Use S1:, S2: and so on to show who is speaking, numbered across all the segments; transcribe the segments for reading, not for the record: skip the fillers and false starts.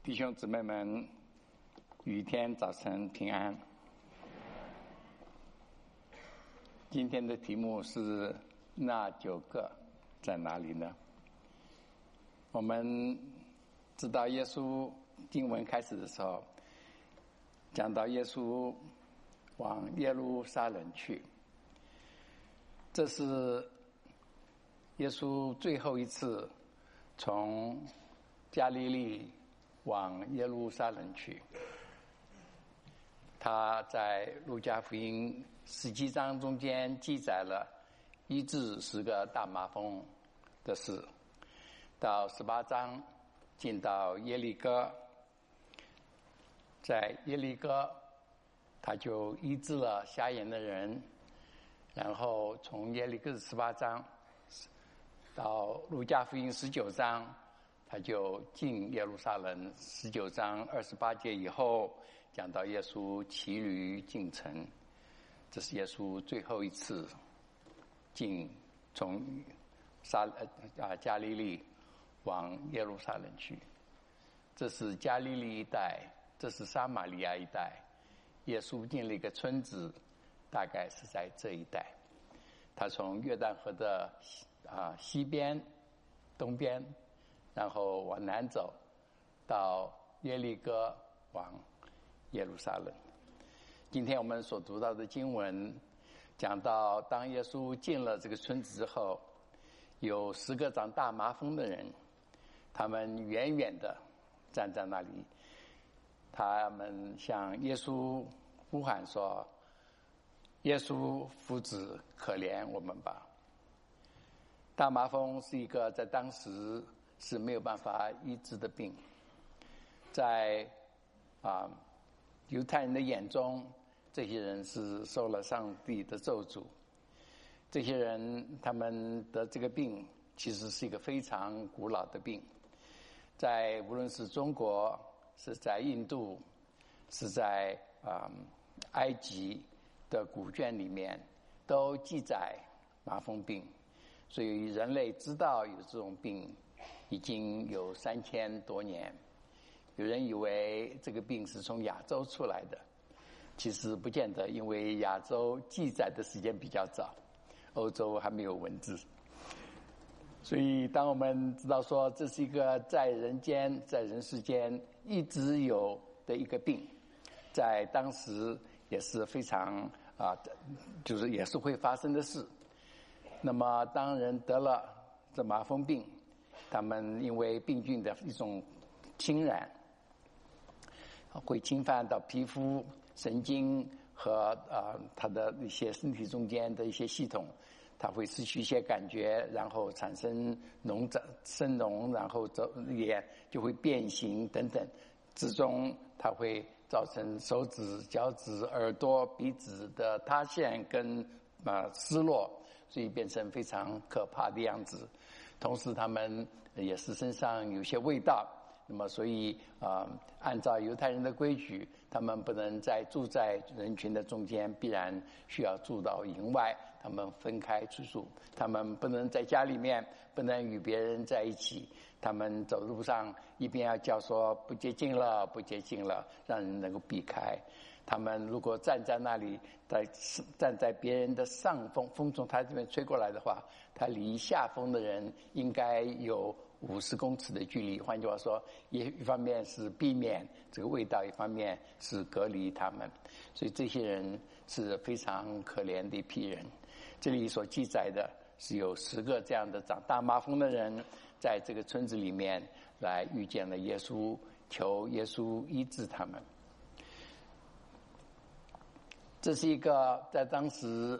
S1: 弟兄姊妹们，雨天早晨平安。今天的题目是那9个在哪里呢？我们知道耶稣经文开始的时候讲到耶稣往耶路撒冷去，这是耶稣最后一次从加利利往耶路撒冷去。他在路加福音17章中间记载了医治10个大麻风的事，到18章进到耶利哥，在耶利哥他就医治了瞎眼的人，然后从耶利哥18章到路加福音19章，他就进耶路撒冷。19章28节以后讲到耶稣骑驴进城，这是耶稣最后一次从加利利往耶路撒冷去。这是加利利一带，这是撒玛利亚一带。耶稣进了一个村子，大概是在这一带。他从约旦河的西边、东边，然后往南走，到耶利哥往耶路撒冷。今天我们所读到的经文讲到，当耶稣进了这个村子之后，有10个长大麻风的人，他们远远的站在那里，他们向耶稣呼喊说：耶稣夫子，可怜我们吧。大麻风是一个在当时是没有办法医治的病，在犹太人的眼中，这些人是受了上帝的咒诅。这些人他们得这个病其实是一个非常古老的病，在无论是中国，是在印度，是在埃及的古卷里面都记载麻风病，所以人类知道有这种病已经有3000多年。有人以为这个病是从亚洲出来的，其实不见得，因为亚洲记载的时间比较早，欧洲还没有文字。所以当我们知道说这是一个在人世间一直有的一个病，在当时也是非常就是也是会发生的事。那么当人得了这麻风病，他们因为病菌的一种侵染，会侵犯到皮肤、神经和他的一些身体中间的一些系统，它会失去一些感觉，然后产生生脓，然后也就会变形等等，最终它会造成手指、脚趾、耳朵、鼻子的塌陷跟失落，所以变成非常可怕的样子。同时他们也是身上有些味道，那么所以按照犹太人的规矩，他们不能住在人群的中间，必然需要住到营外，他们分开居住。他们不能在家里面，不能与别人在一起，他们走路上一边要叫说不接近了，不接近了，让人能够避开。他们如果站在那里，站在别人的上风，风从他这边吹过来的话，他离下风的人应该有50公尺的距离。换句话说，一方面是避免这个味道，一方面是隔离他们。所以这些人是非常可怜的一批人。这里所记载的是有10个这样的长大麻风的人，在这个村子里面来遇见了耶稣，求耶稣医治他们。这是一个在当时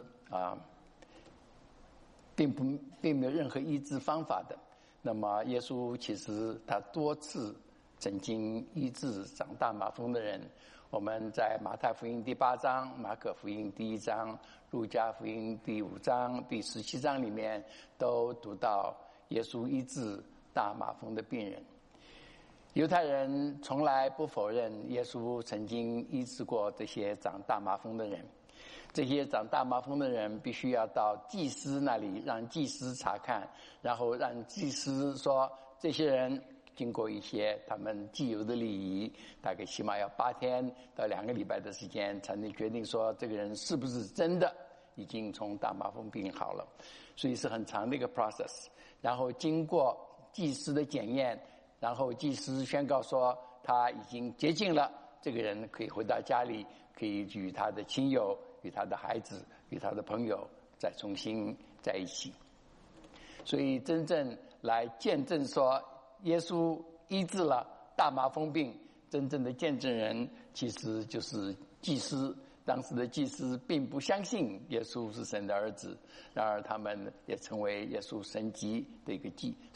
S1: 并没有任何医治方法的。那么耶稣其实他多次曾经医治长大麻风的人。我们在马太福音第8章、马可福音第1章、路加福音第5章、第17章里面都读到耶稣医治大麻风的病人。犹太人从来不否认耶稣曾经医治过这些长大麻风的人。这些长大麻风的人必须要到祭司那里，让祭司查看，然后让祭司说这些人经过一些他们既有的礼仪，大概起码要8天到2个礼拜的时间，才能决定说这个人是不是真的已经从大麻风病好了，所以是很长的一个 process。然后经过祭司的检验，然后祭司宣告说他已经洁净了，这个人可以回到家里，可以与他的亲友、与他的孩子、与他的朋友再重新在一起。所以真正来见证说耶稣医治了大麻风病，真正的见证人其实就是祭司。当时的祭司并不相信耶稣是神的儿子，然而他们也成为耶稣神迹的一个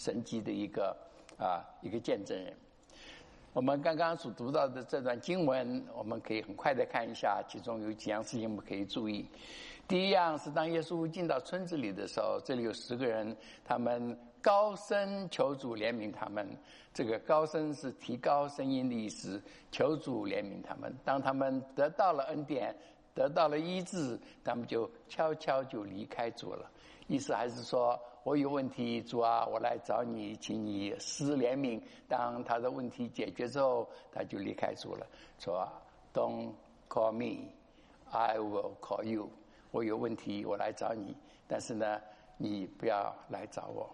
S1: 见证人。我们刚刚所读到的这段经文，我们可以很快的看一下，其中有几样事情我们可以注意。第一样是当耶稣进到村子里的时候，这里有10个人，他们高声求主怜悯他们。这个高声是提高声音的意思，求主怜悯他们。当他们得到了恩典，得到了医治，他们就悄悄就离开主了。意思还是说，我有问题，主啊，我来找你，请你施怜悯。当他的问题解决之后，他就离开主了，说 Don't call me, I will call you。 我有问题，我来找你，但是呢，你不要来找我。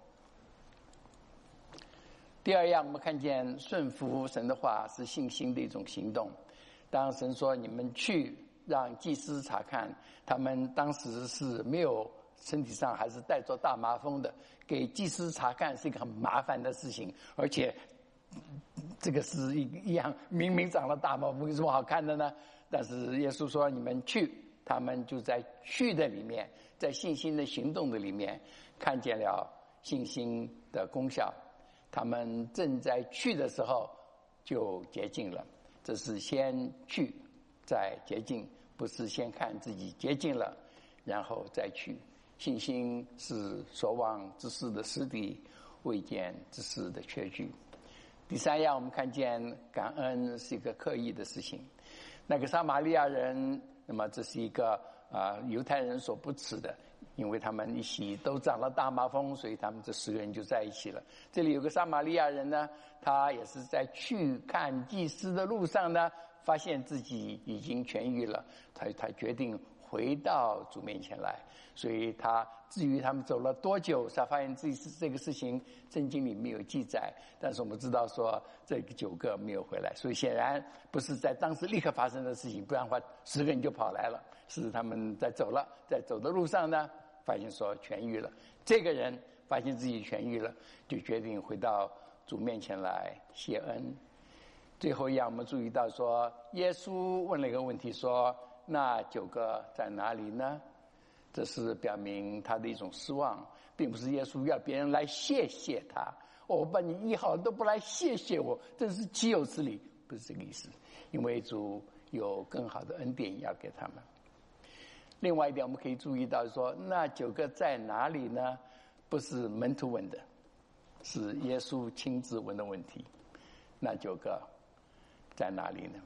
S1: 第二样，我们看见顺服神的话是信心的一种行动。当神说你们去让祭司查看，他们当时是没有身体上还是带着大麻风的，给祭司查看是一个很麻烦的事情，而且这个是一样明明长了大麻风，有什么好看的呢？但是耶稣说你们去，他们就在去的里面，在信心的行动的里面看见了信心的功效。他们正在去的时候就洁净了，这是先去再洁净，不是先看自己洁净了然后再去。信心是所望之事的实底，未见之事的确据。第三样，我们看见感恩是一个刻意的事情。那个撒玛利亚人，那么这是一个犹太人所不耻的，因为他们一起都长了大麻风，所以他们这10个人就在一起了。这里有个撒玛利亚人呢，他也是在去看祭司的路上呢，发现自己已经痊愈了，他决定回到主面前来。所以至于他们走了多久才发现自己是这个事情，圣经里没有记载，但是我们知道说这9个没有回来，所以显然不是在当时立刻发生的事情，不然的话10个人就跑来了，是他们在走的路上呢，发现说痊愈了。这个人发现自己痊愈了，就决定回到主面前来谢恩。最后一样，我们注意到说耶稣问了一个问题，说那9个在哪里呢？这是表明他的一种失望，并不是耶稣要别人来谢谢他，我把你医好都不来谢谢我，真是岂有此理，不是这个意思。因为主有更好的恩典要给他们。另外一点，我们可以注意到说那9个在哪里呢？不是门徒问的，是耶稣亲自问的问题。那9个在哪里呢？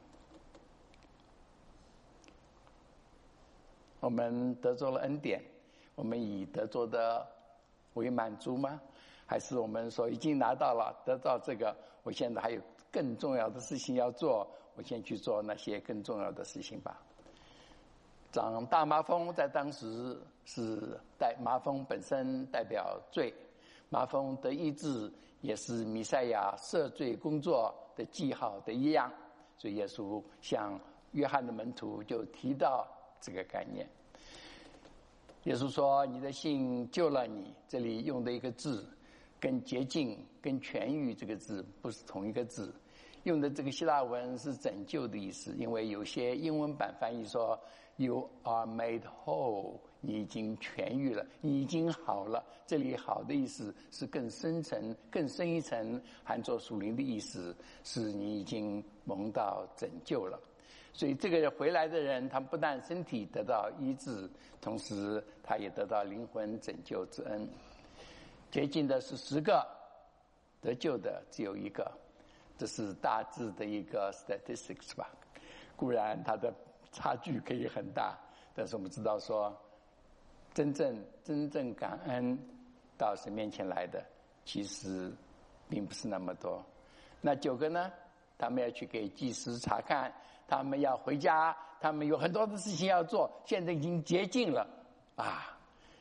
S1: 我们得着了恩典，我们以得着的为满足吗？还是我们说已经拿到了，得到这个，我现在还有更重要的事情要做，我先去做那些更重要的事情吧。长大麻风在当时是麻风本身代表罪，麻风的医治也是弥赛亚赦罪工作的记号的一样，所以耶稣向约翰的门徒就提到这个概念。耶稣说你的信救了你，这里用的一个字跟洁净跟痊愈这个字不是同一个字，用的这个希腊文是拯救的意思，因为有些英文版翻译说 You are made whole， 你已经痊愈了，你已经好了。这里好的意思是更深层更深一层，含着属灵的意思，是你已经蒙到拯救了。所以这个回来的人，他不但身体得到医治，同时他也得到灵魂拯救之恩。洁净的是10个，得救的只有1个，这是大致的一个 statistics 吧。固然它的差距可以很大，但是我们知道说真正感恩到神面前来的其实并不是那么多。 那9个呢，他们要去给祭司查看，他们要回家，他们有很多的事情要做，现在已经接近了啊，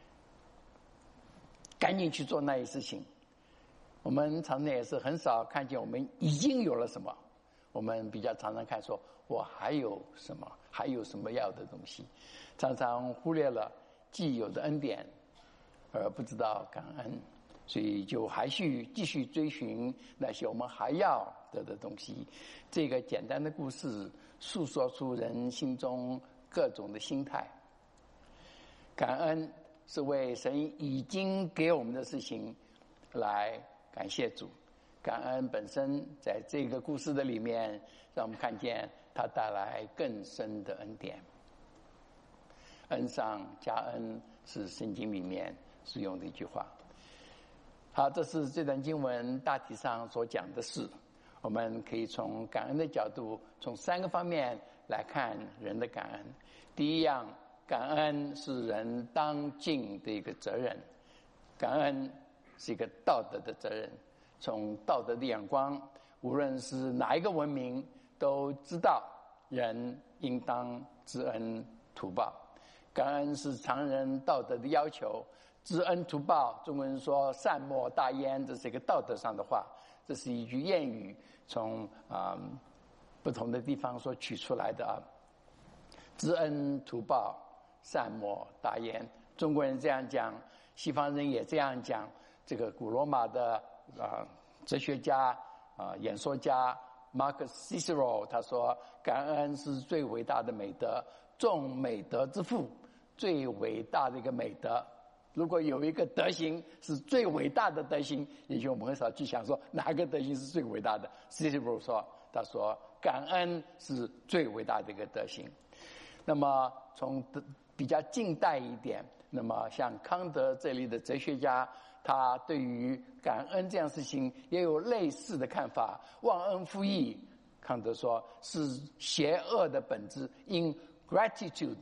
S1: 赶紧去做那些事情。我们常常也是很少看见我们已经有了什么，我们比较常常看说我还有什么，还有什么要的东西，常常忽略了既有的恩典，而不知道感恩，所以就还继续追寻那些我们还要得的东西。这个简单的故事诉说出人心中各种的心态。感恩是为神已经给我们的事情来感谢主，感恩本身在这个故事的里面，让我们看见它带来更深的恩典。恩上加恩是圣经里面使用的一句话。好，这是这段经文大体上所讲的事。我们可以从感恩的角度，从3个方面来看人的感恩。第一样，感恩是人当尽的一个责任，感恩是一个道德的责任。从道德的眼光，无论是哪一个文明，都知道人应当知恩图报。感恩是常人道德的要求，知恩图报，中国人说善莫大焉，这是一个道德上的话，这是一句谚语，从不同的地方所取出来的啊。知恩图报，善莫大焉，中国人这样讲，西方人也这样讲。这个古罗马的哲学家演说家 Marcus Cicero 他说，感恩是最伟大的美德，众美德之父，最伟大的一个美德。如果有一个德行是最伟大的德行，也许我们很少去想说哪个德行是最伟大的。 Cicero 说，他说感恩是最伟大的一个德行。那么从比较近代一点，那么像康德这里的哲学家，他对于感恩这样事情也有类似的看法。忘恩负义，康德说是邪恶的本质。ingratitude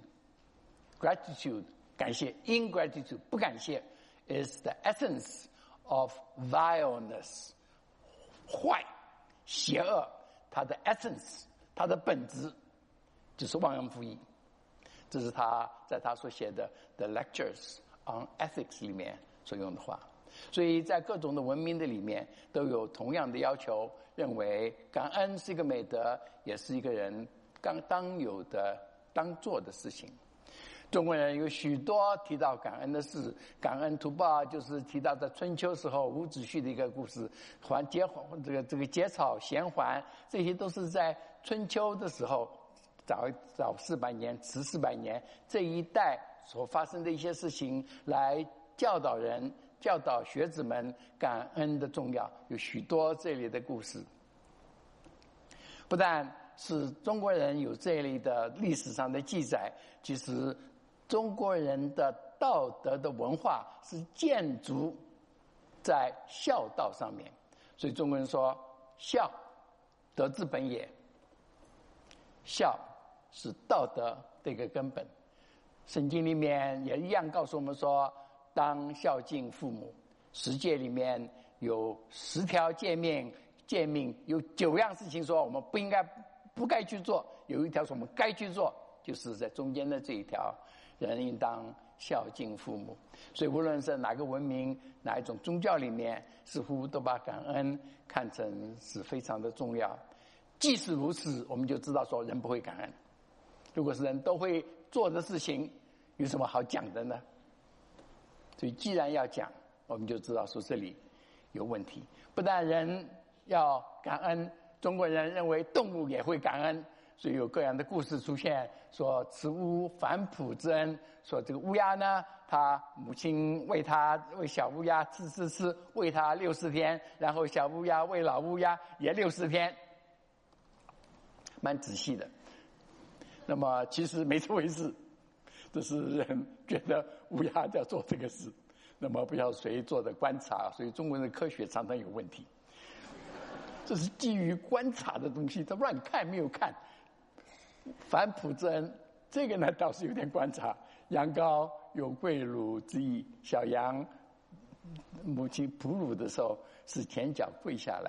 S1: 感谢， ingratitude 不感谢 is the essence of vileness 坏邪恶，它的 essence 它的本质就是忘恩负义。这是他在他所写的 The Lectures on Ethics 里面所用的话。所以在各种的文明的里面都有同样的要求，认为感恩是一个美德，也是一个人当有的当做的事情。中国人有许多提到感恩的事，感恩图报就是提到在春秋时候伍子胥的一个故事，这个结草衔环，这些都是在春秋的时候，早400年迟400年这一代所发生的一些事情，来教导人，教导学子们感恩的重要。有许多这类的故事，不但是中国人有这一类的历史上的记载，其实中国人的道德的文化是建筑在孝道上面。所以中国人说孝德之本也，孝是道德的一个根本。圣经里面也一样告诉我们说，当孝敬父母。10诫里面有10条诫命，有9样事情说我们不该去做，有1条说我们该去做，就是在中间的这一条，人应当孝敬父母。所以无论是哪个文明，哪一种宗教里面，似乎都把感恩看成是非常的重要。即使如此，我们就知道说人不会感恩。如果是人都会做的事情，有什么好讲的呢？所以既然要讲，我们就知道说这里有问题。不但人要感恩，中国人认为动物也会感恩，所以有各样的故事出现，说慈乌反哺之恩。说这个乌鸦呢，他母亲喂小乌鸦吃，喂它60天，然后小乌鸦喂老乌鸦也60天，蛮仔细的。那么其实没这回事，这是人觉得乌鸦要做这个事，那么不晓得谁做的观察，所以中国人的科学常常有问题。这是基于观察的东西，他乱看没有看。反哺之恩，这个呢倒是有点观察。羊羔有跪乳之意，小羊母亲哺乳的时候是前脚跪下来，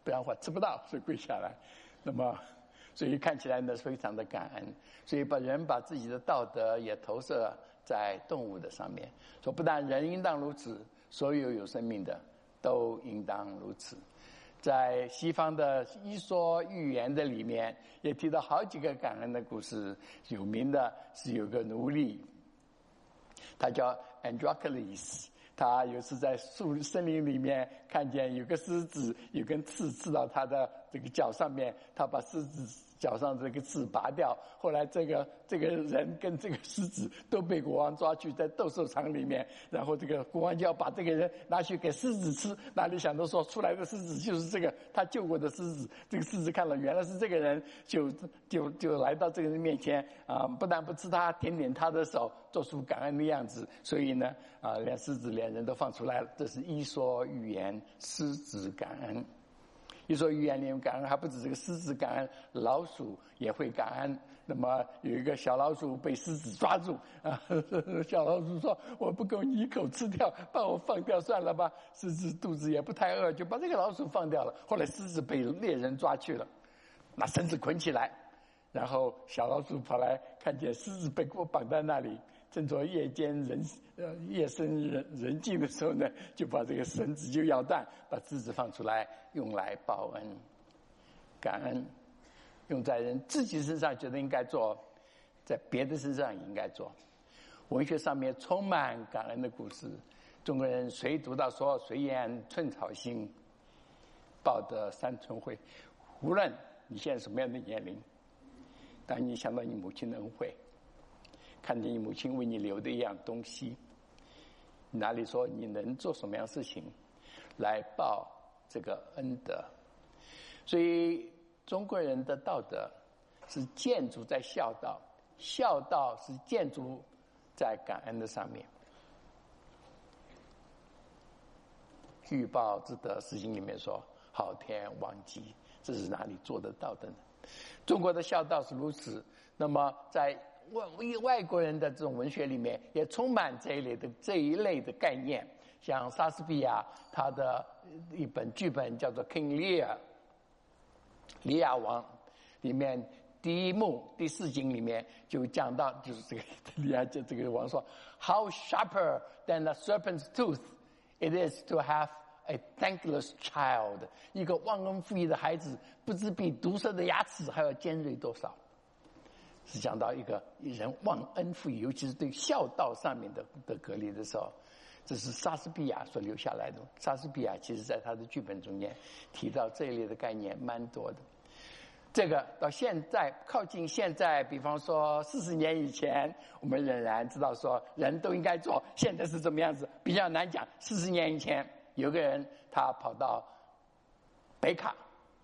S1: 不然的话吃不到，所以跪下来。那么，所以看起来呢非常的感恩，所以把自己的道德也投射在动物的上面，说不但人应当如此，所有有生命的都应当如此。在西方的伊索寓言的里面，也提到好几个感恩的故事。有名的是有个奴隶，他叫 Androcles， 他有次在森林里面看见有个狮子有根刺刺到他的这个脚上面，他把狮子脚上这个刺拔掉。后来这个人跟这个狮子都被国王抓去在斗兽场里面，然后这个国王就要把这个人拿去给狮子吃，哪里想到说出来的狮子就是这个他救过的狮子。这个狮子看了原来是这个人，就来到这个人面前不但不吃他，舔舔他的手，做出感恩的样子。所以呢连狮子连人都放出来了。这是伊索寓言狮子感恩。伊索寓言里面感恩还不止这个狮子感恩，老鼠也会感恩。那么有一个小老鼠被狮子抓住小老鼠说我不够你一口吃掉，把我放掉算了吧。狮子肚子也不太饿，就把这个老鼠放掉了。后来狮子被猎人抓去了，拿绳子捆起来，然后小老鼠跑来看见狮子被绑在那里，正做夜深人静的时候呢，就把这个绳子就咬断，把狮子放出来，用来报恩。感恩用在人自己身上觉得应该做，在别的身上也应该做。文学上面充满感恩的故事，中国人谁读到说谁言寸草心，报得三春晖。无论你现在什么样的年龄，当你想到你母亲的恩惠，看见你母亲为你留的一样东西，哪里说你能做什么样的事情来报这个恩德。所以中国人的道德是建筑在孝道，孝道是建筑在感恩的上面。欲报之德诗经里面说昊天罔极，这是哪里做得到的呢？中国的孝道是如此，那么在外国人的这种文学里面也充满这一类的概念。像莎士比亚他的一本剧本叫做 King Lear 李亚王，里面第一幕第四经里面就讲到，就是这个李亚这个王说 How sharper than a serpent's tooth it is to have a thankless child， 一个忘恩负义的孩子不知比毒蛇的牙齿还要尖锐多少。是讲到一个人忘恩负义，尤其是对孝道上面的隔离的时候，这是莎士比亚所留下来的。莎士比亚其实在他的剧本中间提到这一类的概念蛮多的。这个到现在靠近现在，比方说40年以前，我们仍然知道说人都应该做，现在是怎么样子比较难讲。40年以前有个人他跑到北卡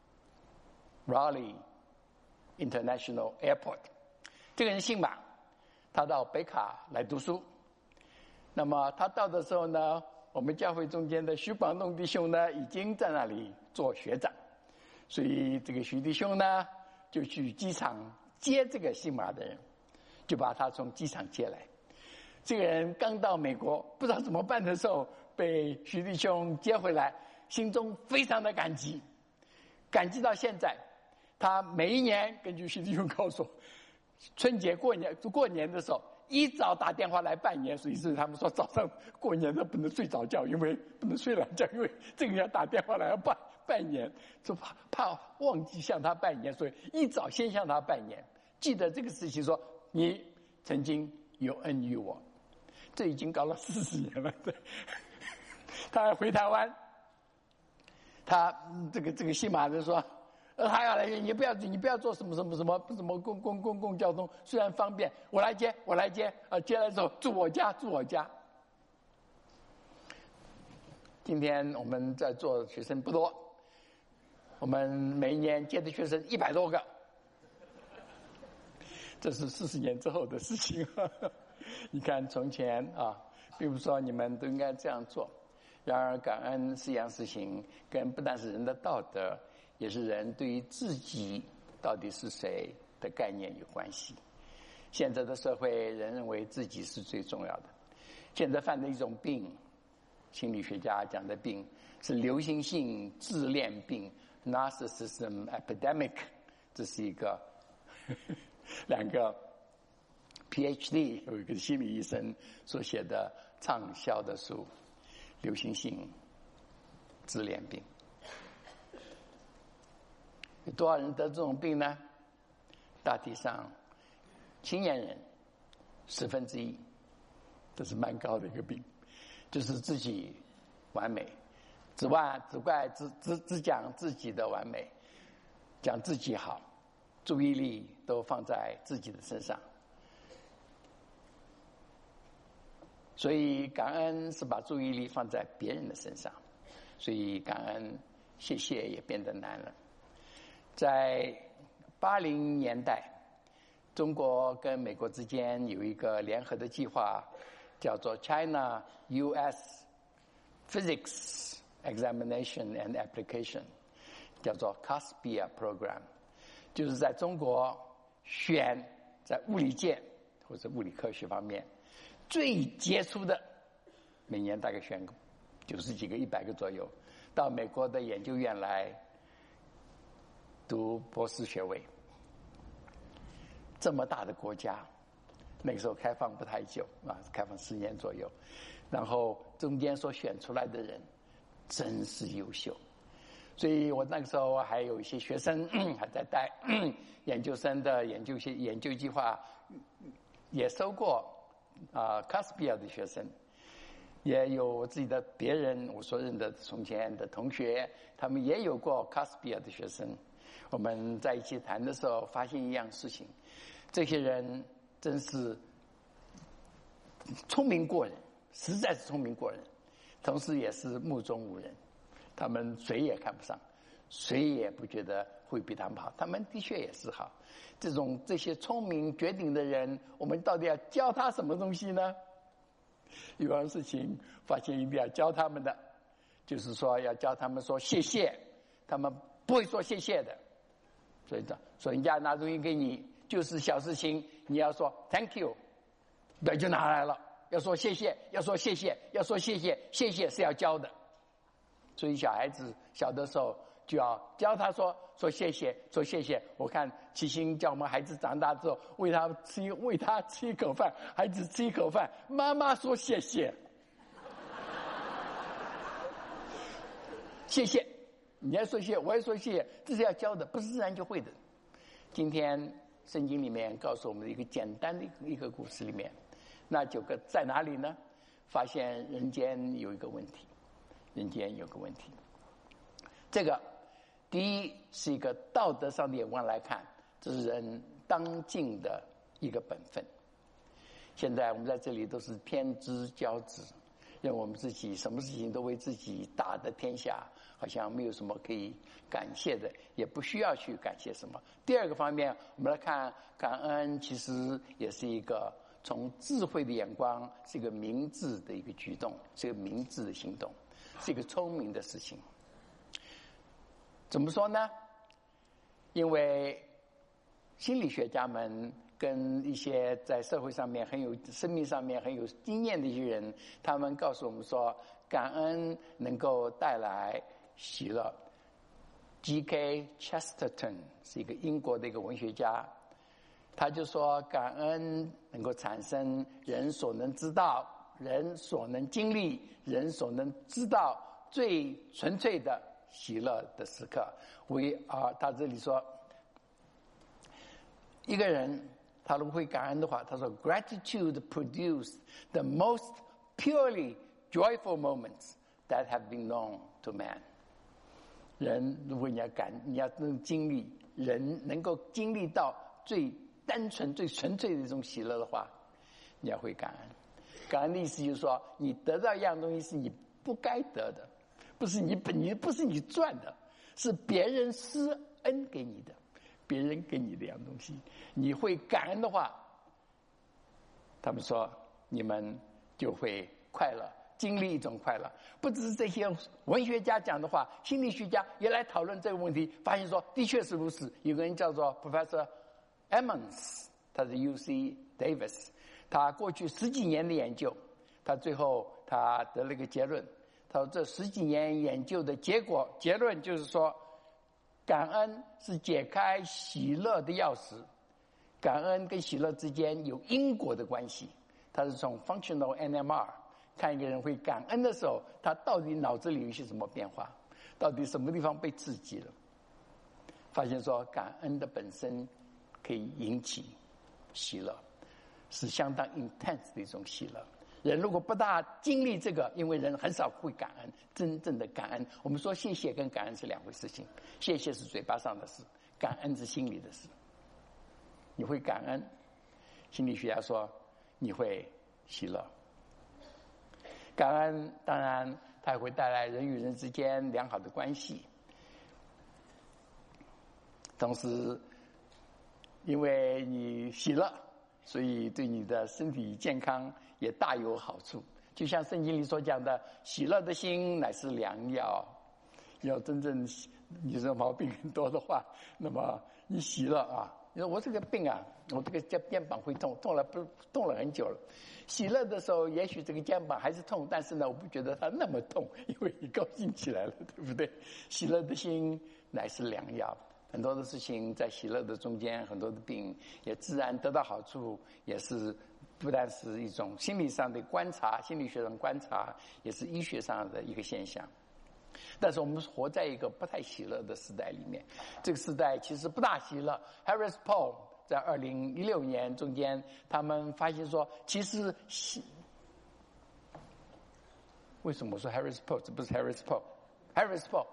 S1: Raleigh International Airport， 这个人姓马，他到北卡来读书。那么他到的时候呢，我们教会中间的徐广东弟兄呢已经在那里做学长，所以这个徐弟兄呢就去机场接这个姓马的人，就把他从机场接来。这个人刚到美国不知道怎么办的时候，被徐弟兄接回来，心中非常的感激到现在。他每一年根据徐弟兄告诉我，春节过年的时候一早打电话来拜年，所以是他们说早上过年的不能睡早觉，因为不能睡懒觉，因为这个要打电话来要拜年，就怕忘记向他拜年，所以一早先向他拜年，记得这个事情，说你曾经有恩于我。这已经搞了40年了。对，他还回台湾，他这个姓马的说，他要来，你不要做什么公交通，虽然方便，我来接，接来之后住我家。今天我们在座的学生不多，我们每一年接的学生100多个，这是40年之后的事情。你看从前并不是说你们都应该这样做，然而感恩是一样事情，跟不但是人的道德，也是人对于自己到底是谁的概念有关系。现在的社会人认为自己是最重要的，现在犯的一种病，心理学家讲的病是流行性自恋病 Narcissism Epidemic， 这是一个2个 PhD 有一个心理医生所写的畅销的书，流行性自恋病。有多少人得这种病呢？大体上青年人1/10，这是蛮高的一个病，就是自己完美，只讲自己的完美，讲自己好，注意力都放在自己的身上。所以感恩是把注意力放在别人的身上，所以感恩谢谢也变得难了。在80年代，中国跟美国之间有一个联合的计划，叫做 China-US Physics Examination and Application， 叫做 CASPIA Program， 就是在中国选在物理界或者物理科学方面最杰出的，每年大概选90几个、100个左右，到美国的研究院来读博士学位。这么大的国家，那个时候开放不太久啊，开放10年左右，然后中间所选出来的人真是优秀。所以我那个时候还有一些学生还在带研究生的研究计划，也收过CASPIA 的学生，也有我自己的别人我所认的从前的同学，他们也有过 CASPIA 的学生。我们在一起谈的时候发现一样事情，这些人真是聪明过人，实在是聪明过人，同时也是目中无人，他们谁也看不上，谁也不觉得会比他们好，他们的确也是好。这些聪明绝顶的人，我们到底要教他什么东西呢？有样事情发现一定要教他们的，就是说要教他们说谢谢，他们不会说谢谢的。所以人家拿东西给你，就是小事情，你要说 thank you， 不要就拿来了。要说谢谢，要说谢谢，要说谢谢，谢谢是要教的。所以小孩子小的时候就要教他说谢谢，说谢谢。我看齐心叫我们孩子长大之后，喂他吃一口饭，孩子吃一口饭，妈妈说谢谢，谢谢。你要说谢谢，我也说谢谢，这是要教的，不是自然就会的。今天圣经里面告诉我们的一个简单的一个故事里面，那9个在哪里呢？发现人间有一个问题，这个第一是一个道德上的眼光来看，这是人当尽的一个本分。现在我们在这里都是天之骄子，认为我们自己什么事情都为自己打的天下，好像没有什么可以感谢的，也不需要去感谢什么。第二个方面，我们来看感恩，其实也是一个从智慧的眼光，是一个明智的一个举动，是一个明智的行动，是一个聪明的事情。怎么说呢？因为心理学家们跟一些在社会上面很有生命上面很有经验的一些人，他们告诉我们说，感恩能够带来喜乐。G.K. Chesterton 是一个英国的一个文学家，他就说感恩能够产生人所能知道、人所能经历、人所能知道最纯粹的喜乐的时刻。他这里说，一个人他如果会感恩的话，他说 Gratitude produces the most purely joyful moments that have been known to man。 人如果你要能经历，人能够经历到最单纯最纯粹的一种喜乐的话，你要会感恩。感恩的意思就是说，你得到一样东西是你不该得的，不是你赚的，是别人施恩给你的，别人给你的一样东西，你会感恩的话，他们说你们就会快乐，经历一种快乐。不只是这些文学家讲的话，心理学家也来讨论这个问题，发现说的确是如此。有个人叫做 Professor Emmons， 他是 UC Davis， 他过去10几年的研究，他最后他得了一个结论，他说这10几年研究的结论就是说， 感恩是解开喜乐的钥匙，感恩跟喜乐之间有因果的关系。它是从 functional NMR 看一个人会感恩的时候，他到底脑子里有些什么变化，到底什么地方被刺激了。发现说感恩的本身可以引起喜乐，是相当 intense 的一种喜乐。人如果不大经历这个，因为人很少会感恩，真正的感恩，我们说谢谢跟感恩是两回事情，谢谢是嘴巴上的事，感恩是心里的事。你会感恩，心理学家说你会喜乐。感恩当然它也会带来人与人之间良好的关系，同时因为你喜乐，所以对你的身体健康也大有好处。就像圣经里所讲的，喜乐的心乃是良药。要真正你这毛病很多的话，那么你喜乐啊，你说我这个病啊，我这个肩膀会痛，痛了很久了。喜乐的时候，也许这个肩膀还是痛，但是呢，我不觉得它那么痛，因为你高兴起来了，对不对？喜乐的心乃是良药。很多的事情在喜乐的中间，很多的病也自然得到好处，也是不但是一种心理上的观察，心理学上观察，也是医学上的一个现象。但是我们活在一个不太喜乐的时代里面，这个时代其实不大喜乐。Harris Poll 在2016年中间，他们发现说，其实为什么我说 Harris Poll？ 这不是 Harris Poll，Harris Poll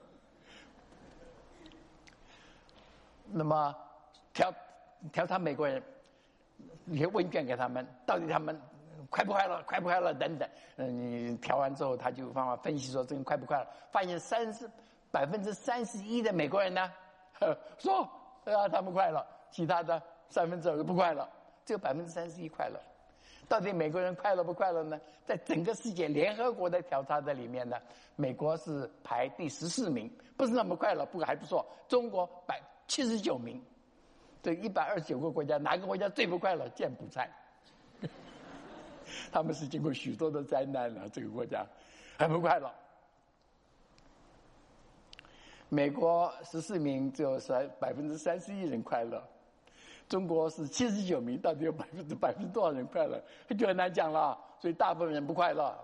S1: 那么调查美国人一些问卷给他们，到底他们快不快乐，快不快乐等等。你调完之后，他就帮忙分析说这个快不快乐，发现31%的美国人呢说他们快乐，其他的2%不快乐，只有31%快乐。到底美国人快乐不快乐呢？在整个世界联合国的调查的里面呢，美国是排第14名，不是那么快乐，不过还不错。中国79名，这129个国家，哪个国家最不快乐？柬埔寨。他们是经过许多的灾难了，这个国家很不快乐。美国14名，只有31%人快乐。中国是79名，到底有百分之多少人快乐，就很难讲了。所以大部分人不快乐。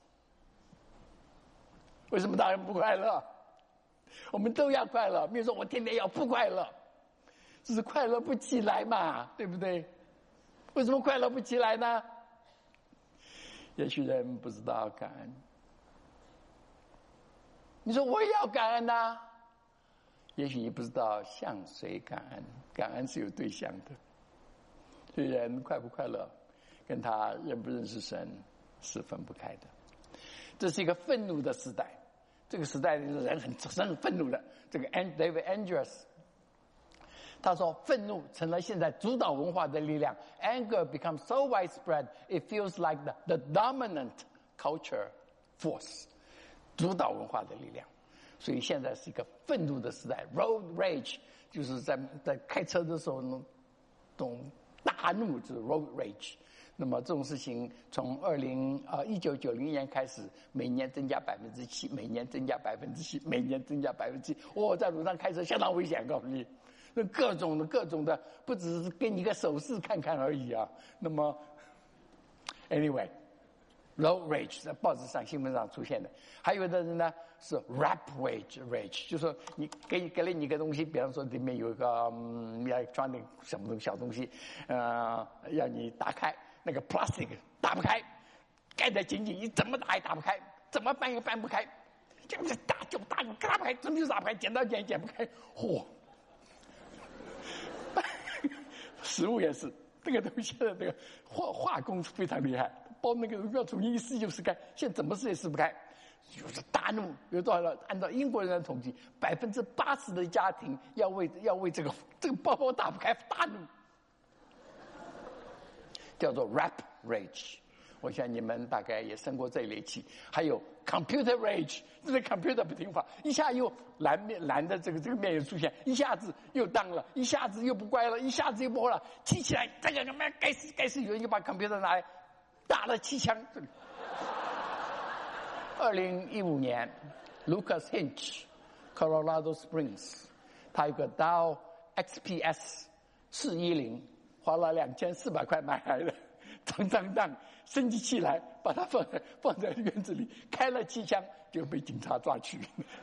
S1: 为什么大人不快乐？我们都要快乐，比如说我天天要不快乐，只是快乐不起来嘛，对不对？为什么快乐不起来呢？也许人不知道感恩。你说我也要感恩呐，也许你不知道向谁感恩，感恩是有对象的。所以人快不快乐，跟他认不认识神是分不开的。这是一个愤怒的时代，这个时代的人很愤怒的。这个 David Andrews 他说，愤怒成了现在主导文化的力量。Anger becomes so widespread, it feels like the dominant culture force， 主导文化的力量。所以现在是一个愤怒的时代 ，road rage 就是在开车的时候那种大怒，就是 road rage。那么这种事情从1990年开始，每年增加7%，每年增加7%，每年增加7%。在路上开车相当危险，告诉你。那各种的，不只是给你个手势看看而已啊。那么 ，anyway，road rage 在报纸上、新闻上出现的。还有的人呢是 rap rage， 就是说你给了你一个东西，比方说里面有一个electronic 什么小东西，让你打开那个 plastic 打不开，盖得紧紧，你怎么打也打不开，怎么搬也搬不开，就是打打不开，怎么就打不开？剪刀剪也剪不开，食物也是，这个东西的这个化工非常厉害，包那个要重新一撕就撕开，现在怎么撕也撕不开，就是大怒。有多少？按照英国人的统计，80%的家庭要为这个包包打不开大怒，叫做 rap rage。我想你们大概也生过这一类气。还有 computer rage， 这个 computer 不听话，一下又蓝的这个面又出现，一下子又当了，一下子又不乖了，一下子又不活了，气起来，这个他妈该死，有人就把 computer 拿来打了气枪。2015年 ，Lucas Hinch，Colorado Springs 他有个 Dell XPS 410，花了2400块买来的，当，升级起来，把它放在院子里，开了气枪就被警察抓去。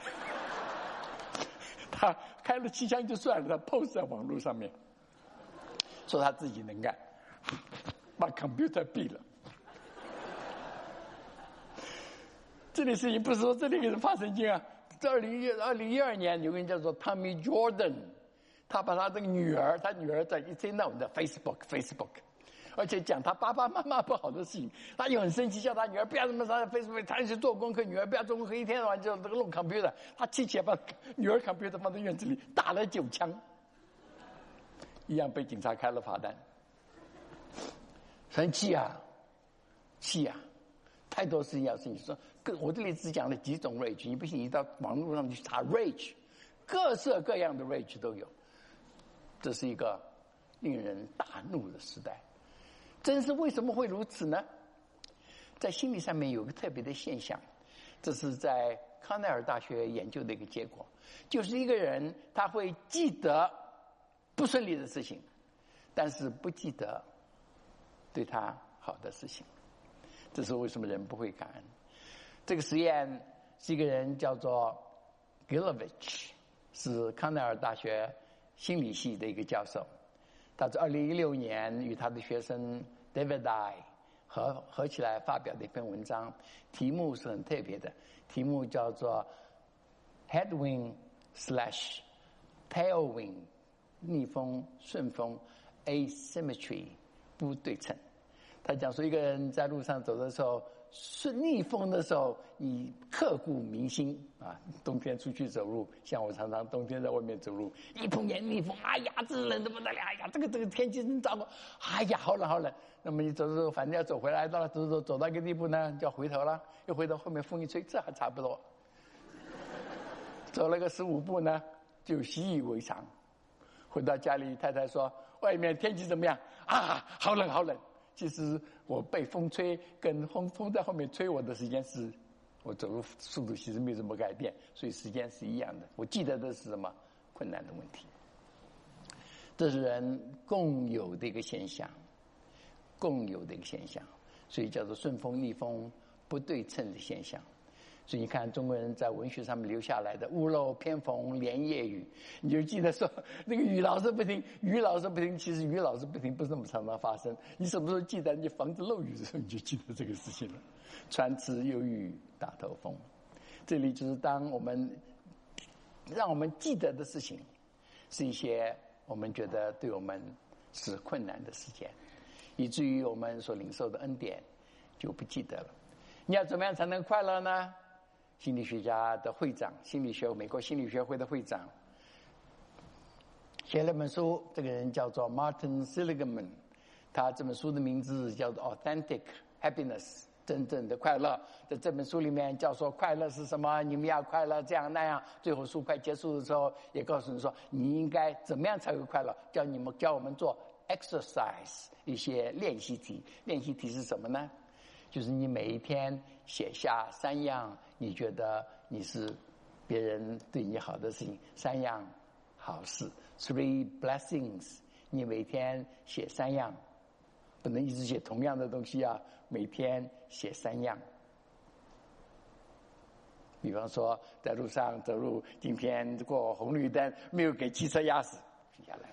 S1: 他开了气枪就算了，他 post 在网络上面，说他自己能干，把 computer 毙了。这里事情不是说这里个人发神经啊。2012年有个人叫做 Tommy Jordan， 他把他的女儿在一天到晚的 Facebook， 而且讲他爸爸妈妈不好的事情，他又很生气，叫他女儿不要这么上 Facebook， 他去做功课，女儿不要做功课，一天到晚就弄 computer， 他气起来把女儿 computer 放在院子里打了9枪，一样被警察开了罚单。生气啊，太多事情要生气。说我这里只讲了几种 rage， 你不信你到网络上去查 rage， 各色各样的 rage 都有。这是一个令人大怒的时代。真是为什么会如此呢？在心理上面有个特别的现象，这是在康奈尔大学研究的一个结果，就是一个人他会记得不顺利的事情，但是不记得对他好的事情。这是为什么人不会感恩。这个实验是一个人叫做 Gilovich， 是康奈尔大学心理系的一个教授。他在2016年与他的学生 David I 合起来发表的一篇文章，题目是很特别的，题目叫做 Headwind/Tailwind， 逆风顺风 Asymmetry， 不对称。他讲说一个人在路上走的时候，逆风的时候你刻骨铭心啊。冬天出去走路，像我常常冬天在外面走路，一碰见逆风，哎呀这冷得不得了，哎呀这个天气真糟糕，哎呀好冷。那么你走的时候反正要走回来，到了走到一个地步呢，就要回头了，又回头后面风一吹，这还差不多。走了个15步呢，就习以为常。回到家里，太太说外面天气怎么样啊？好冷。其实我被风吹跟风在后面吹我的时间是，我走路速度其实没什么改变，所以时间是一样的。我记得的是什么？困难的问题。这是人共有的一个现象，所以叫做顺风逆风不对称的现象。所以你看中国人在文学上面留下来的屋漏偏逢连夜雨，你就记得说那个雨老是不停，其实雨老是不停不是那么常常发生。你什么时候记得你防止漏雨的时候，你就记得这个事情了。船迟有雨打头风，这里就是当我们让我们记得的事情是一些我们觉得对我们是困难的事件，以至于我们所领受的恩典就不记得了。你要怎么样才能快乐呢？心理学家的会长，美国心理学会的会长写了本书，这个人叫做 Martin Seligman， 他这本书的名字叫做 Authentic Happiness， 真正的快乐。在这本书里面叫说快乐是什么，你们要快乐这样那样。最后书快结束的时候也告诉你说你应该怎么样才会快乐，教我们做 exercise， 一些练习题。练习题是什么呢？就是你每一天写下3样你觉得你是别人对你好的事情，3样好事 ，3 blessings。你每天写3样，不能一直写同样的东西啊，每天写3样。比方说在路上走路，今天过红绿灯没有给汽车压死，写下来。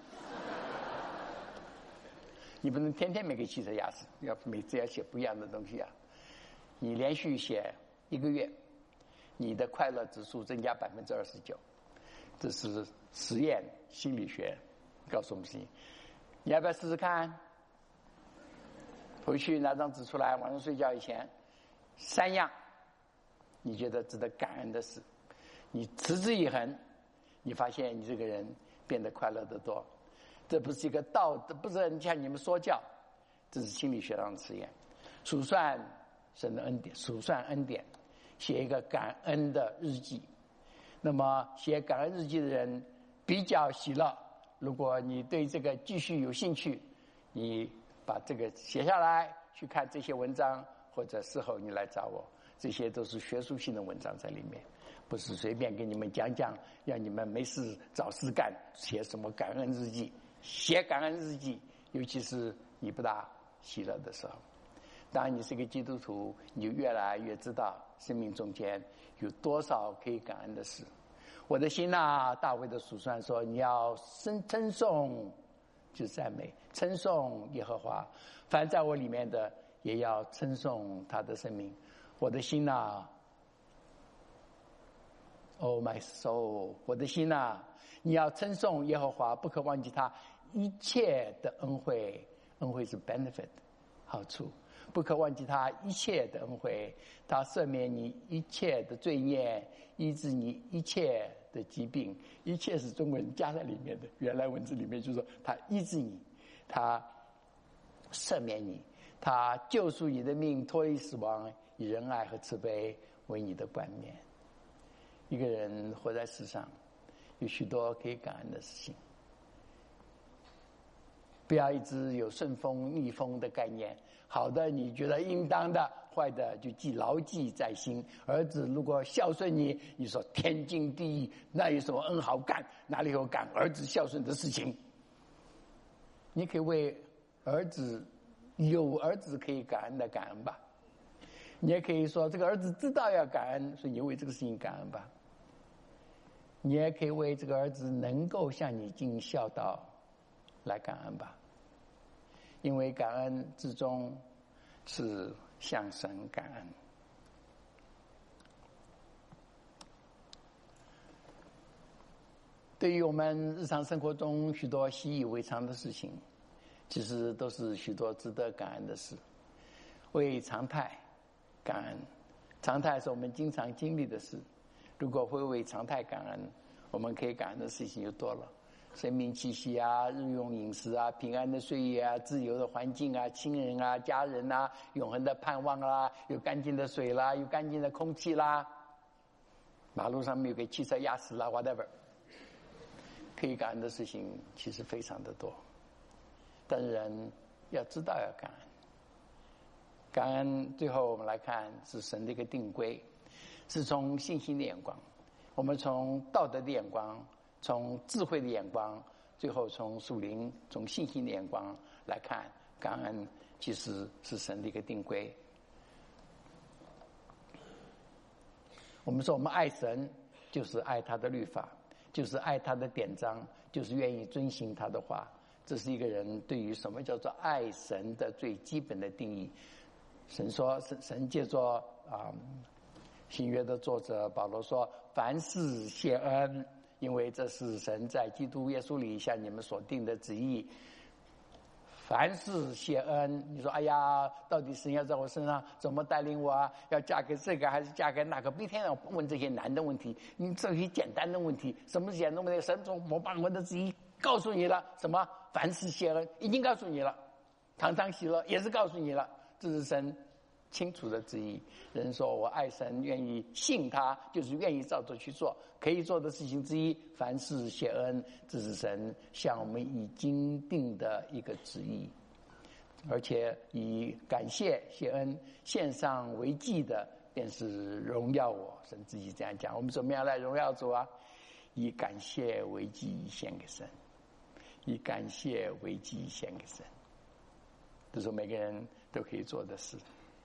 S1: 你不能天天没给汽车压死，要每次要写不一样的东西啊。你连续写1个月，你的快乐指数增加29%，这是实验心理学告诉我们事情。你要不要试试看？回去拿张纸出来，晚上睡觉以前，3样你觉得值得感恩的事，你持之以恒，你发现你这个人变得快乐得多。这不是一个道德，不是像你们说教，这是心理学上的实验。数算神的恩典，数算恩典，写一个感恩的日记。那么写感恩日记的人比较喜乐。如果你对这个继续有兴趣，你把这个写下来，去看这些文章，或者事后你来找我，这些都是学术性的文章在里面。 不是随便给你们讲讲，让你们没事找事干，写什么感恩日记，写感恩日记，尤其是你不大喜乐的时候。当你是个基督徒，你就越来越知道生命中间有多少可以感恩的事。我的心啊，大卫的数算说，你要称颂，就是赞美，称颂耶和华，凡在我里面的也要称颂他的生命。我的心啊，Oh my soul， 我的心啊，你要称颂耶和华，不可忘记他一切的恩惠，恩惠是 benefit 好处，不可忘记他一切的恩惠，他赦免你一切的罪孽，医治你一切的疾病，一切是中文加在里面的，原来文字里面就说他医治你，他赦免你，他救赎你的命，脱离死亡，以仁爱和慈悲为你的冠冕。一个人活在世上，有许多可以感恩的事情，不要一直有顺风逆风的概念，好的你觉得应当的，坏的就牢记在心。儿子如果孝顺你，你说天经地义，那有什么恩好感？哪里有感儿子孝顺的事情？你可以为儿子有儿子可以感恩的感恩吧，你也可以说这个儿子知道要感恩，所以你为这个事情感恩吧。你也可以为这个儿子能够向你尽孝道来感恩吧，因为感恩之中是向神感恩。对于我们日常生活中许多习以为常的事情，其实都是许多值得感恩的事。为常态感恩，常态是我们经常经历的事。如果会为常态感恩，我们可以感恩的事情就多了。生命气息啊，日用饮食啊，平安的岁月啊，自由的环境啊，亲人啊，家人啊，永恒的盼望啦，有干净的水啦，有干净的空气啦，马路上面有个汽车压死啦 whatever， 可以感恩的事情其实非常的多，但人要知道要感恩。感恩最后我们来看是神的一个定规，是从信心的眼光，我们从道德的眼光，从智慧的眼光，最后从属灵从信心的眼光来看，感恩其实是神的一个定规。我们说我们爱神，就是爱他的律法，就是爱他的典章，就是愿意遵行他的话。这是一个人对于什么叫做爱神的最基本的定义。神说，神借着新约的作者保罗说，凡事谢恩，因为这是神在基督耶稣里向你们所定的旨意。凡事谢恩，你说哎呀，到底神要在我身上怎么带领我啊？要嫁给这个还是嫁给那个？不一天要问这些难的问题，你这些简单的问题，什么是简单的问题？神从我把我的旨意告诉你了，什么凡事谢恩已经告诉你了，常常喜乐也是告诉你了，这是神清楚的旨意。人说我爱神，愿意信他，就是愿意照着去做。可以做的事情之一，凡事谢恩，这是神向我们已经定的一个旨意。而且以感谢谢恩献上为祭的，便是荣耀我。神自己这样讲，我们怎么样来荣耀主啊？以感谢为祭献给神，以感谢为祭献给神，这是每个人都可以做的事。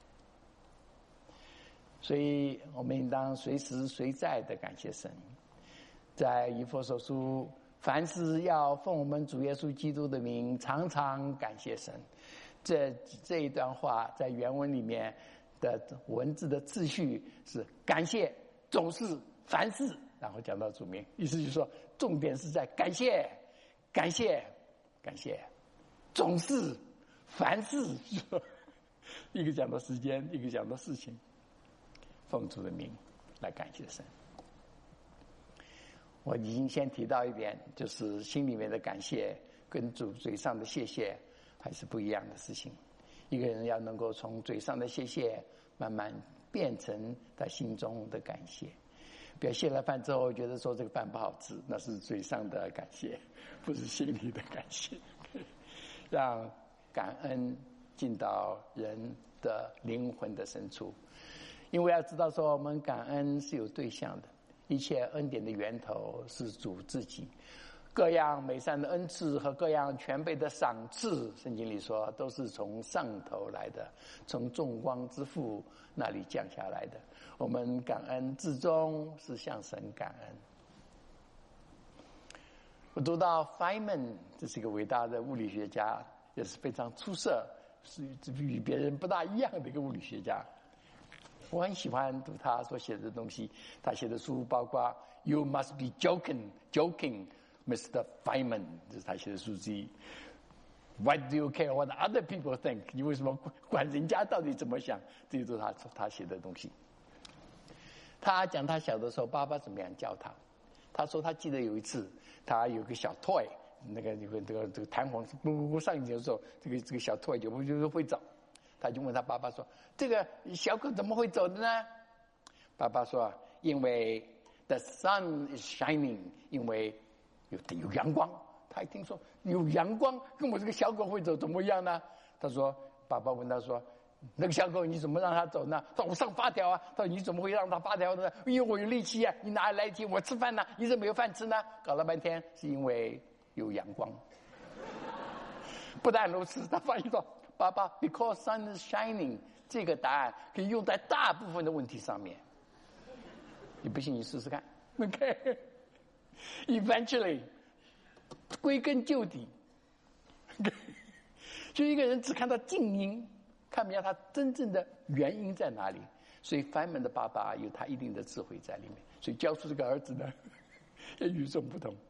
S1: 所以我们应当随时随在的感谢神。在以弗所书，凡事要奉我们主耶稣基督的名，常常感谢神。这一段话在原文里面的文字的次序是感谢、总是、凡事，然后讲到主名，意思就是说重点是在感谢、感谢、感谢，总是、凡事，一个讲到时间，一个讲到事情，奉主的名来感谢神。我已经先提到一点，就是心里面的感谢跟嘴上的谢谢还是不一样的事情。一个人要能够从嘴上的谢谢慢慢变成他心中的感谢。不要谢了饭之后觉得说这个饭不好吃，那是嘴上的感谢，不是心里的感谢。让感恩进到人的灵魂的深处。因为要知道说我们感恩是有对象的， 一切恩典的源头是主自己。各样美善的恩赐和各样全备的赏赐，圣经里说都是从上头来的，从众光之父那里降下来的。我们感恩至终是向神感恩。我读到 Feynman， 这是一个伟大的物理学家，也是非常出色，是与别人不大一样的一个物理学家。我很喜欢读他所写的东西，他写的书包括 You Must Be Joking，Mr. Feynman， 这是他写的书之一。Why do you care what other people think？ 你为什么管人家到底怎么想？这些都是他写的东西。他讲他小的时候爸爸怎么样教他。他说他记得有一次，他有个小 toy， 那个有个这个弹簧咕咕咕上去的时候，这个小 toy 就会走。他就问他爸爸说：“这个小狗怎么会走的呢？”爸爸说：“因为 the sun is shining， 因为有阳光。”他一听说有阳光，跟我这个小狗会走怎么样呢？他说：“爸爸问他说，那个小狗你怎么让它走呢？”他说：“我上发条啊。”他说：“你怎么会让它发条呢？因为我有力气啊。你哪来力气？我吃饭呢？你怎么有饭吃呢？”搞了半天是因为有阳光。不但如此，他发现说：“爸爸 ，because sun is shining， 这个答案可以用在大部分的问题上面。你不信，你试试看。OK， eventually， 归根究底，就一个人只看到静音，看不见他真正的原因在哪里。所以范门的爸爸有他一定的智慧在里面，所以教出这个儿子呢，也与众不同。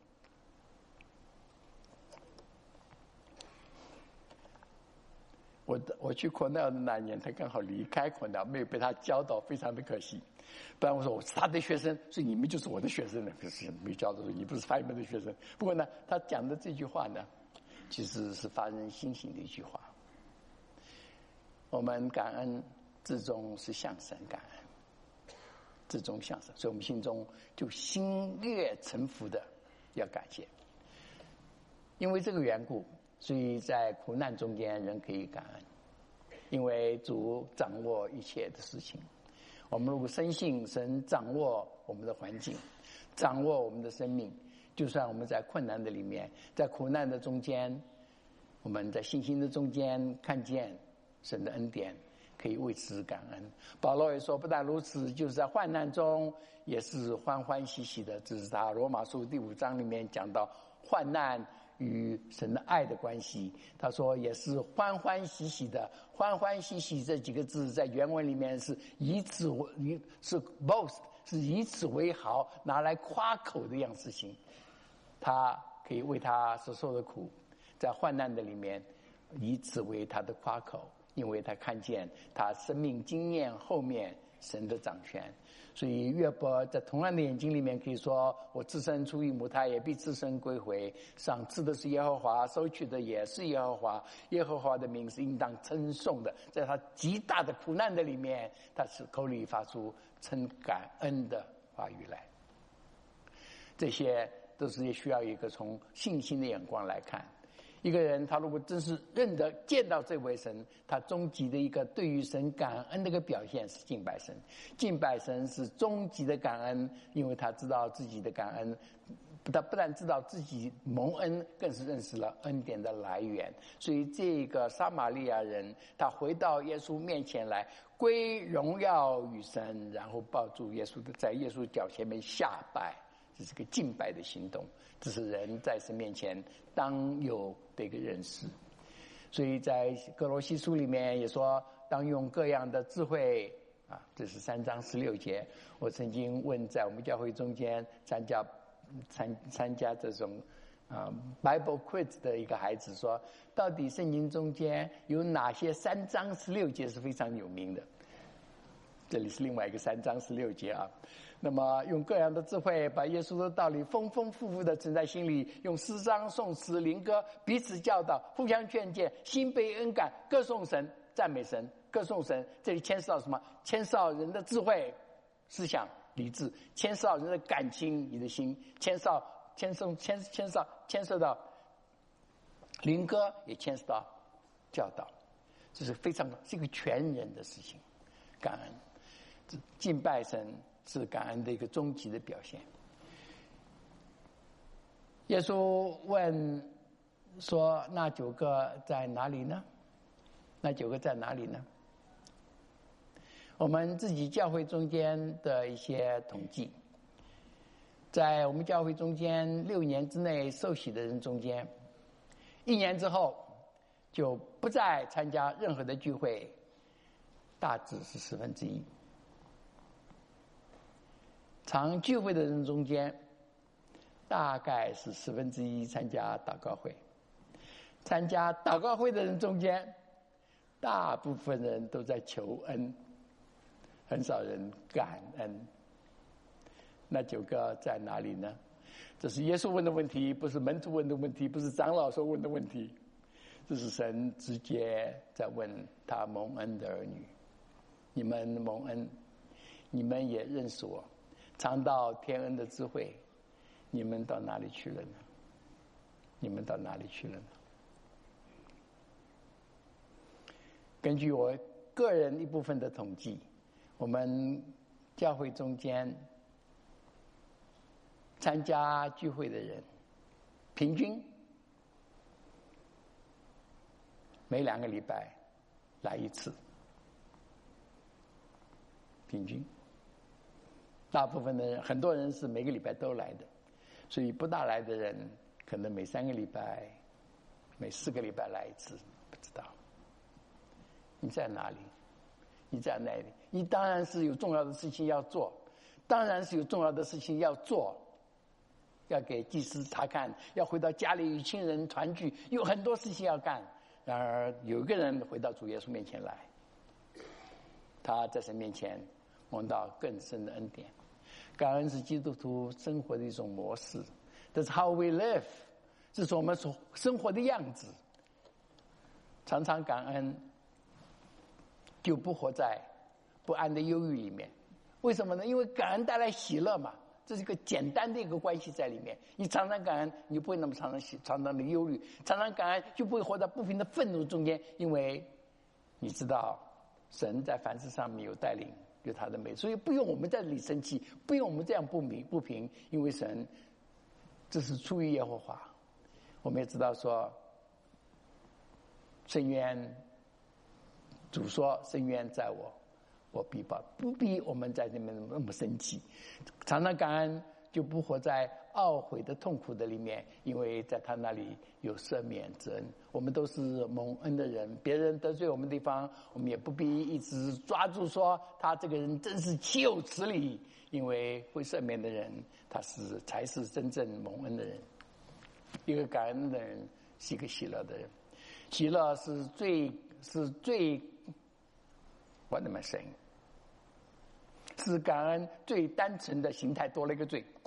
S1: 我去cornell的那一年，他刚好离开cornell，没有被他教导，非常的可惜。不然我说我是他的学生，所以你们就是我的学生了。可是没教导说你不是范门的学生。不过呢，他讲的这句话呢，其实是发人深省的一句话。我们感恩至终是向神感恩，至终向神，所以我们心中就心悦诚服的要感谢。因为这个缘故，所以在苦难中间人可以感恩，因为主掌握一切的事情。我们如果深信神掌握我们的环境，掌握我们的生命，就算我们在困难的里面，在苦难的中间，我们在信心的中间看见神的恩典，可以为此感恩。保罗也说，不但如此，就是在患难中也是欢欢喜喜的。这是他罗马书第5章里面讲到患难与神的爱的关系。他说也是欢欢喜喜的。欢欢喜喜这几个字在原文里面是是 boast， 是以此为豪，拿来夸口的一样事情。他可以为他所受的苦，在患难的里面以此为他的夸口，因为他看见他生命经验后面神的掌权。所以约伯在同样的眼睛里面可以说，我自身出于母胎，也必自身归回。赏赐的是耶和华，收取的也是耶和华。耶和华的名是应当称颂的。在他极大的苦难的里面，他是口里发出称感恩的话语来。这些都是需要一个从信心的眼光来看。一个人他如果真是认得见到这位神，他终极的一个对于神感恩的一个表现是敬拜神。敬拜神是终极的感恩，因为他知道自己的感恩，他不但知道自己蒙恩，更是认识了恩典的来源。所以这个撒玛利亚人，他回到耶稣面前来，归荣耀与神，然后抱住耶稣，在耶稣脚前面下拜。这是个敬拜的行动，这是人在神面前当有的一个认识。所以在哥罗西书里面也说，当用各样的智慧啊，这是3章16节。我曾经问在我们教会中间参加这种Bible quiz 的一个孩子说，到底圣经中间有哪些3章16节是非常有名的？这里是另外一个3章16节啊。那么用各样的智慧，把耶稣的道理丰丰富富的存在心里，用诗章、颂词、灵歌彼此教导，互相劝诫，心被恩感，歌颂神，赞美神，歌颂神。这里牵涉到什么？牵涉到人的智慧、思想、理智，牵涉到人的感情，你的心，牵涉到灵歌，也牵涉到教导。这是非常是一个全人的事情。感恩敬拜神是感恩的一个终极的表现。耶稣问说：“那9个在哪里呢？那9个在哪里呢？”我们自己教会中间的一些统计，在我们教会中间6年之内受洗的人中间，1年之后就不再参加任何的聚会，大致是1/10。常聚会的人中间，大概是1/10参加祷告会。参加祷告会的人中间，大部分人都在求恩，很少人感恩。那9个在哪里呢？这是耶稣问的问题，不是门徒问的问题，不是长老所问的问题，这是神直接在问他蒙恩的儿女：你们蒙恩，你们也认识我，尝到天恩的智慧，你们到哪里去了呢？你们到哪里去了呢？根据我个人一部分的统计，我们教会中间参加聚会的人，平均每2个礼拜来1次，平均。大部分的人，很多人是每个礼拜都来的，所以不大来的人可能每3个礼拜、每4个礼拜来1次，不知道。你在哪里？你在哪里？你当然是有重要的事情要做，当然是有重要的事情要做，要给祭司查看，要回到家里与亲人团聚，有很多事情要干。然而有一个人回到主耶稣面前来，他在神面前蒙到更深的恩典。感恩是基督徒生活的一种模式，这是 how we live， 这是我们所生活的样子。常常感恩，就不活在不安的忧郁里面。为什么呢？因为感恩带来喜乐嘛，这是一个简单的一个关系在里面。你常常感恩，你就不会那么常常的忧虑；常常感恩，就不会活在不平的愤怒中间，因为你知道神在凡事上面有带领，有他的美，所以不用我们在这里生气，不用我们这样不平，因为神这是出于耶和华。我们也知道说，深渊，主说深渊在我，我必报，不必我们在那边那么生气。常常感恩，就不活在懊悔的痛苦的里面，因为在他那里有赦免之恩。我们都是蒙恩的人，别人得罪我们的地方，我们也不必一直抓住说他这个人真是岂有此理，因为会赦免的人，他才是真正蒙恩的人。一个感恩的人是一个喜乐的人，喜乐是最 What am I saying？ 是感恩最单纯的形态，多了一个罪。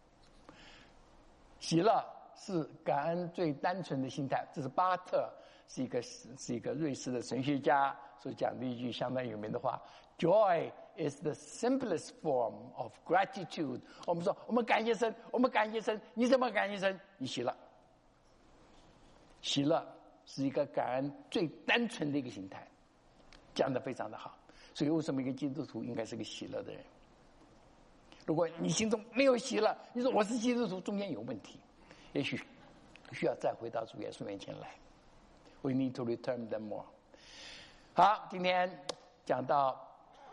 S1: 喜乐是感恩最单纯的心态，这是巴特是一个瑞士的神学家所讲的一句相当有名的话 ：Joy is the simplest form of gratitude。我们说，我们感谢神，我们感谢神，你怎么感谢神？你喜乐。喜乐是一个感恩最单纯的一个形态，讲得非常的好。所以为什么一个基督徒应该是个喜乐的人？如果你心中没有喜乐，你说我是基督徒，中间有问题，也许需要再回到主耶稣面前来。We need to return them more。好，今天讲到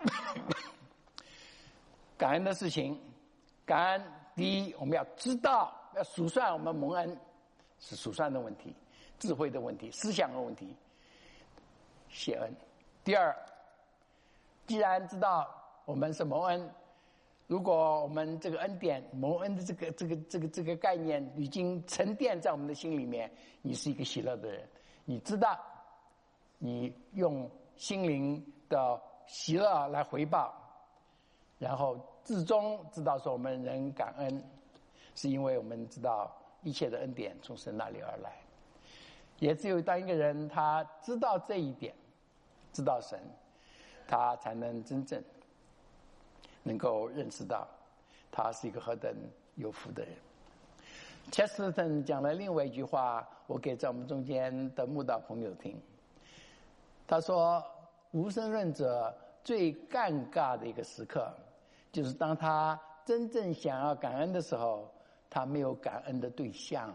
S1: 感恩的事情。感恩，第一，我们要知道，要数算我们蒙恩，是数算的问题，智慧的问题，思想的问题，谢恩。第二，既然知道我们是蒙恩，如果我们这个恩典蒙恩的这个概念已经沉淀在我们的心里面，你是一个喜乐的人，你知道你用心灵的喜乐来回报，然后至终知道说我们人感恩，是因为我们知道一切的恩典从神那里而来。也只有当一个人他知道这一点，知道神，他才能真正能够认识到他是一个何等有福的人。Chesterton 讲了另外一句话，我给在我们中间的慕道朋友听。他说，无神论者最尴尬的一个时刻， 就是当他真正想要感恩的时候，他没有感恩的对象。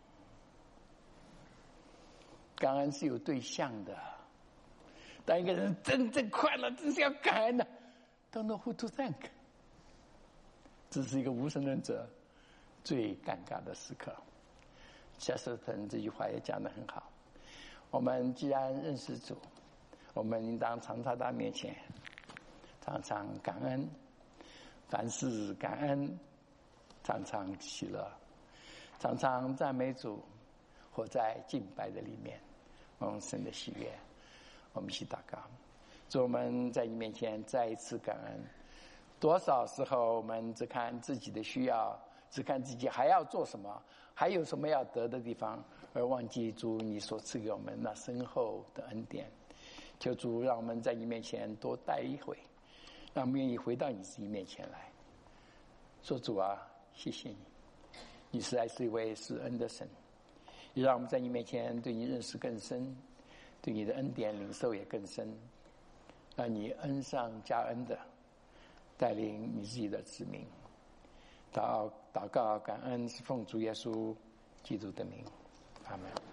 S1: 感恩是有对象的。当一个人真正快乐，真是要感恩的 ，don't know who to thank。这是一个无神论者最尴尬的时刻。切斯特这句话也讲得很好。我们既然认识主，我们应当常在他面前，常常感恩，凡事感恩，常常喜乐，常常赞美主，活在敬拜的里面，蒙神的喜悦。我们一起祷告，主，我们在你面前再一次感恩。多少时候我们只看自己的需要，只看自己还要做什么，还有什么要得的地方，而忘记主你所赐给我们那深厚的恩典。求主让我们在你面前多待一会，让我们愿意回到你自己面前来，说主啊，谢谢你，你实在是一位施恩的神，也让我们在你面前对你认识更深，对你的恩典领受也更深，让你恩上加恩的带领你自己的子民。祷告感恩是奉主耶稣基督的名，阿们。